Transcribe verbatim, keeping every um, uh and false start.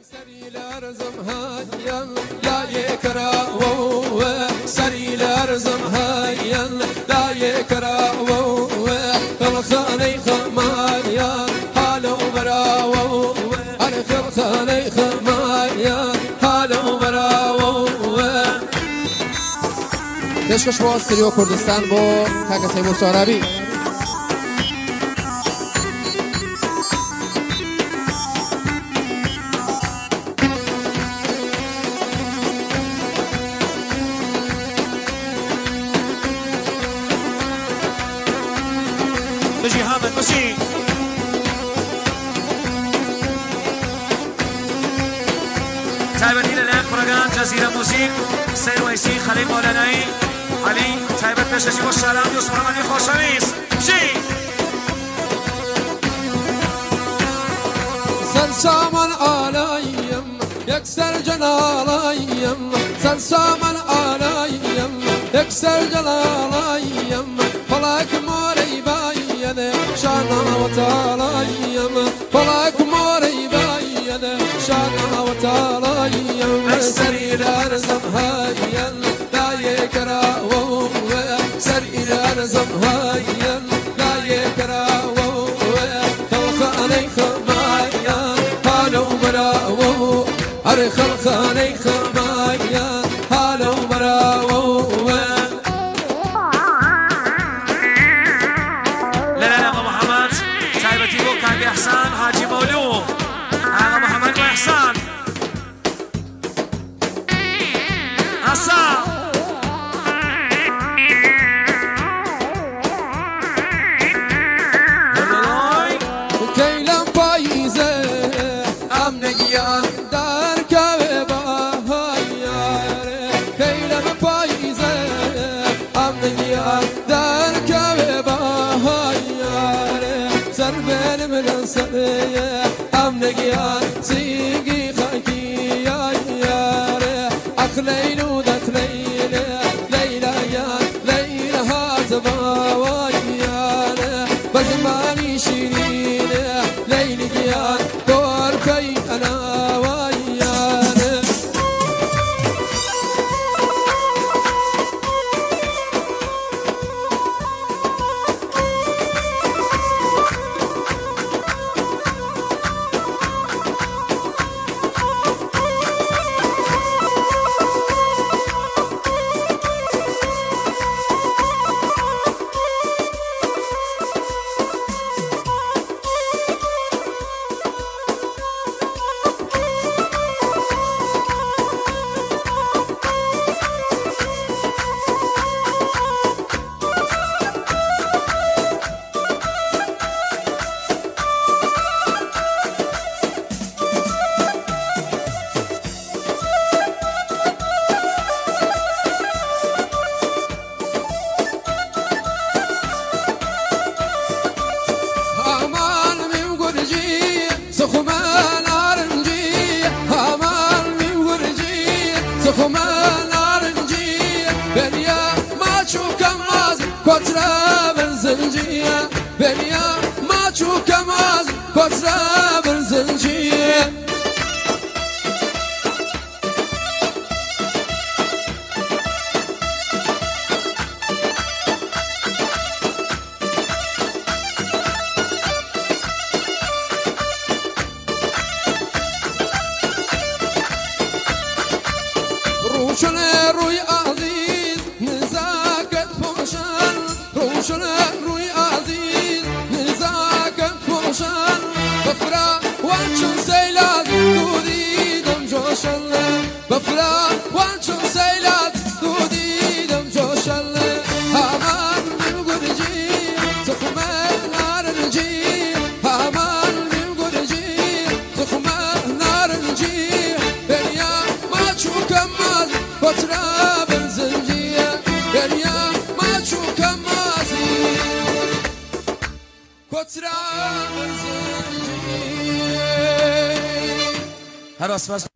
سری لرزم هایم لای کراو سری لرزم هایم لای کراو خلخانه خمایا حالو براو ار خلخانه خمایا حالو براو دشکش با استریو کردستان با کاکا تیمور سارابی بجي حامد بجي تايبتي للان فرقان جزيرة موسيق سير ويسي خليل مولاناي علي تايبت بششي والشارع يوسف رماني خوشويس بجي Sen saman alayım, yekser can alayım. Sen saman alayım, yekser can alayım. Falak morey bayene, şana vatalayım. Falak morey bayene, şana vatalayım. Seriler zamhayen, daye karavu. Seriler zamhayen, daye karavu. Kalkaney khamaya, halu براو. Ar kalkaney khamaya, halu براو. إحسان حاجي مولو آغا محمد وإحسان حسان Keylem payze amne giyan dar kave bahayare Keylem payze amne giyan dar kave bahayare Ser benim nasıye amne giyan sigi khaki yare Akleylu dakleyle leyla ya leyla hazba wayare Bazmani şirin leyli giyan dor kay ana wayare Sokman arınci, aman min vurci. Sokman arınci, ben ya maçukamaz kotra benzinci. Ben ya maçukamaz kotra benzinci. روشن روی عزیز نزاکت پوشن روشن روی عزیز نزاکت پوشن بفرا وانچون سیلات دودیدم جوشن بفرا وانچون سیلات دودیدم جوشن همان من گرجی زخمه نارنجی همان من گرجی زخمه نارنجی بنیا maçukamaz kotra benzinciye Derya maçukamaz kotra benzinciye هر اسمس